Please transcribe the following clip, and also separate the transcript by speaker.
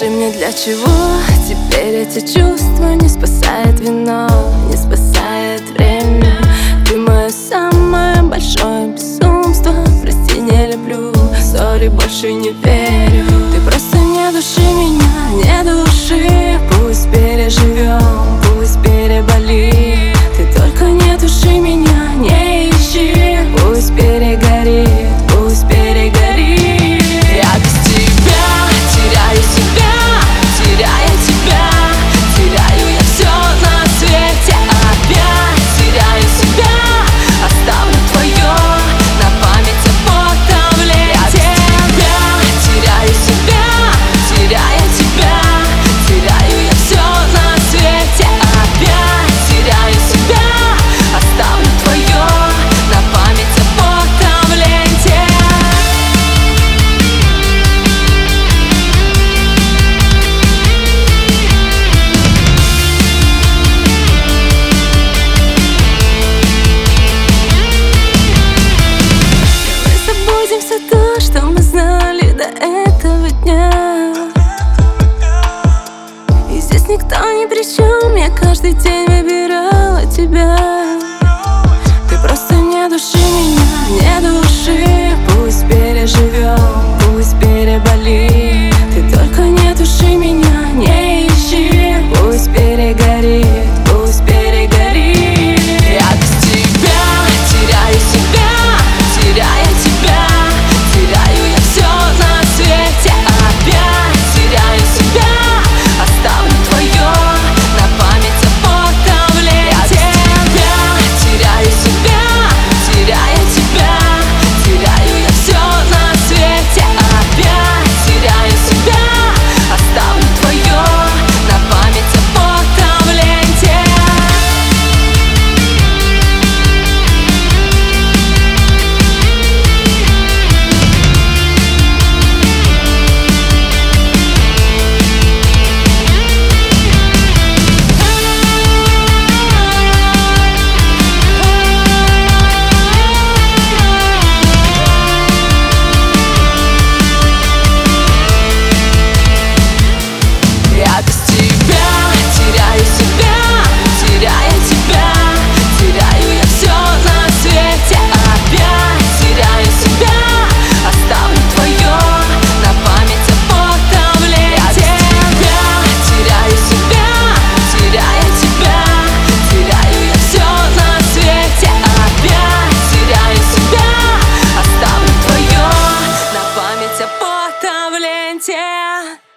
Speaker 1: Скажи мне, для чего теперь эти чувства? Не спасает вино, не спасает время. Ты мое самое большое безумство. Прости, не люблю, сори, больше не верю. Ты просто не души меня, не души. Пусть переживем, пусть переболит. Ты только не души меня, не ищи. Пусть перегорит, пусть перегорит. Я без тебя теряю себя, теряя тебя, теряю я все на свете. Опять теряю себя, оставлю твое на память о потом лете. Я теряю себя, теряя тебя, теряю я все на свете. Опять теряю себя, оставлю твое на память о потом лете. Забудем все то, что мы знали до этого дня. И здесь никто ни при чем. Я каждый день выбирала тебя. Ты просто не души меня, не души. Пусть переживем, пусть переболит. Ты только не души меня, не ищи. Пусть перегорит, пусть перегорит. Я без тебя теряю себя, теряя тебя, теряю я все на свете. Опять теряю себя, оставлю твое на память о потом лете. Я теряю себя, теряя тебя, теряю я все на свете. Опять теряю себя, оставлю твое на память о потом лете. Я без тебя теряю себя, теряя тебя, теряю я все на свете. Опять теряю себя, оставлю твое на память о потом лете. Я теряю себя, теряя тебя, теряю я все на свете. Опять теряю себя, оставлю твое на память о потом ленте.